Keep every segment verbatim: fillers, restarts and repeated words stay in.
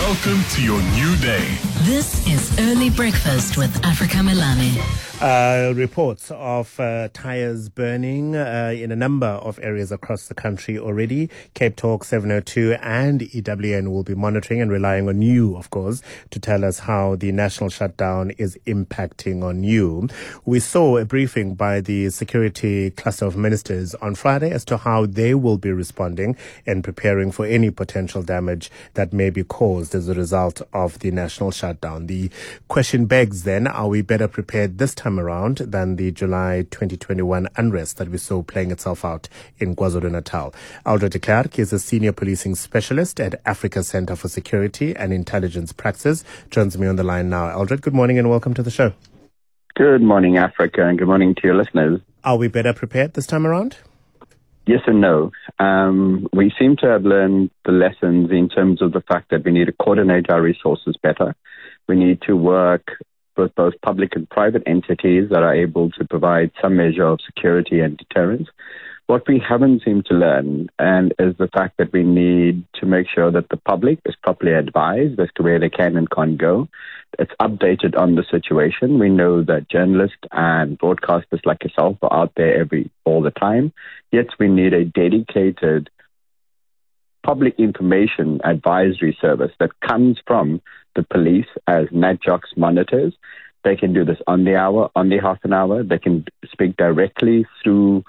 Welcome to your new day. This is Early Breakfast with Africa Melane. Uh, reports of uh, tyres burning uh, in a number of areas across the country already. Cape Talk seven oh two and E W N will be monitoring and relying on you, of course, to tell us how the national shutdown is impacting on you. We saw a briefing by the Security Cluster of Ministers on Friday as to how they will be responding and preparing for any potential damage that may be caused as a result of the national shutdown. The question begs then, are we better prepared this time around than the July twenty twenty-one unrest that we saw playing itself out in KwaZulu-Natal? Aldred de Klerk is a senior policing specialist at Africa Centre for Security and Intelligence Practices. Joins me on the line now. Aldred, good morning and welcome to the show. Good morning, Africa, and good morning to your listeners. Are we better prepared this time around? Yes and no. Um, we seem to have learned the lessons in terms of the fact that we need to coordinate our resources better. We need to work with both public and private entities that are able to provide some measure of security and deterrence. What we haven't seemed to learn and is the fact that we need to make sure that the public is properly advised as to where they can and can't go. It's updated on the situation. We know that journalists and broadcasters like yourself are out there every all the time. Yet we need a dedicated public information advisory service that comes from the police as NatJox monitors. They can do this on the hour, on the half an hour. They can speak directly through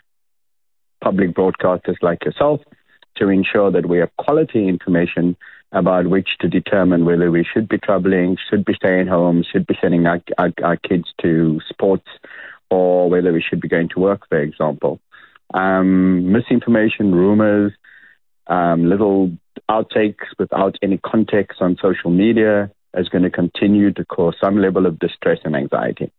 public broadcasters like yourself to ensure that we have quality information about which to determine whether we should be traveling, should be staying home, should be sending our, our, our kids to sports, or whether we should be going to work, for example. Um, misinformation, rumors, um, little outtakes without any context on social media is going to continue to cause some level of distress and anxiety.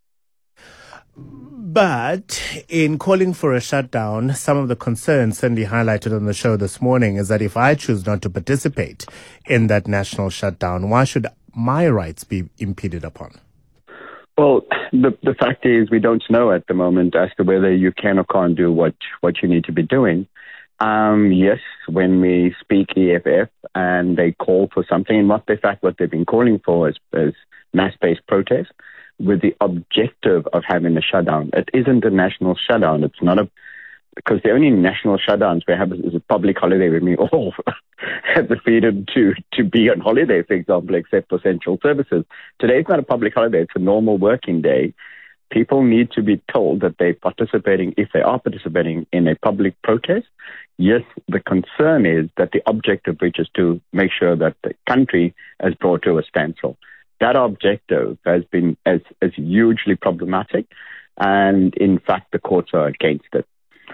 But in calling for a shutdown, some of the concerns certainly highlighted on the show this morning is that if I choose not to participate in that national shutdown, why should my rights be impeded upon? Well, the the fact is we don't know at the moment as to whether you can or can't do what, what you need to be doing. Um, yes, when we speak E F F and they call for something, and what they fact what they've been calling for is, is mass-based protest with the objective of having a shutdown. It isn't a national shutdown. It's not a because the only national shutdowns we have is, is a public holiday when we all have the freedom to to be on holiday, for example, except for essential services. Today's not a public holiday. It's a normal working day. People need to be told that they're participating, if they are participating in a public protest. Yes, the concern is that the objective which is to make sure that the country is brought to a standstill. That objective has been as, as hugely problematic, and in fact, the courts are against it.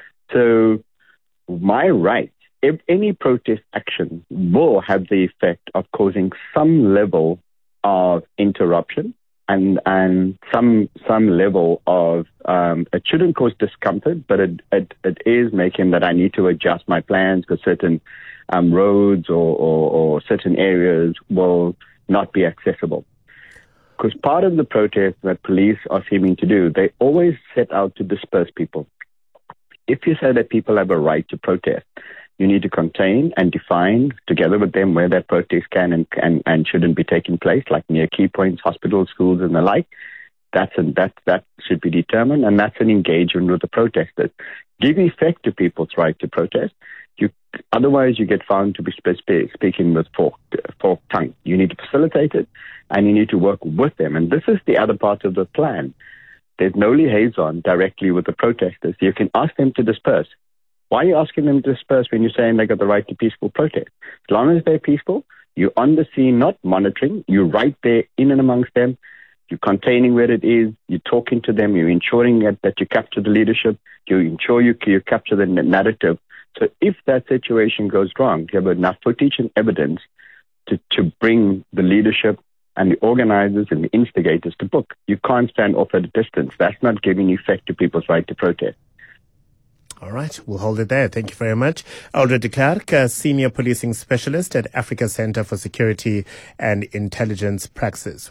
So my right, if any protest action will have the effect of causing some level of interruption, And and some some level of um, it shouldn't cause discomfort, but it, it it is making that I need to adjust my plans because certain um, roads or, or, or certain areas will not be accessible. Because part of the protest that police are seeming to do, they always set out to disperse people. If you say that people have a right to protest, you need to contain and define together with them where that protest can and, and, and shouldn't be taking place, like near key points, hospitals, schools, and the like. That's an, that that should be determined, and that's an engagement with the protesters. Give effect to people's right to protest. You, otherwise, you get found to be spe- speaking with forked, forked tongue. You need to facilitate it, and you need to work with them. And this is the other part of the plan. There's no liaison directly with the protesters. You can ask them to disperse. Why are you asking them to disperse when you're saying they got the right to peaceful protest? As long as they're peaceful, you're on the scene, not monitoring. You're right there in and amongst them. You're containing where it is. You're talking to them. You're ensuring that, that you capture the leadership. You ensure you, you capture the narrative. So if that situation goes wrong, you have enough footage and evidence to, to bring the leadership and the organizers and the instigators to book. You can't stand off at a distance. That's not giving effect to people's right to protest. All right, we'll hold it there. Thank you very much. Aldred de Klerk, a senior policing specialist at Africa Centre for Security and Intelligence Practices.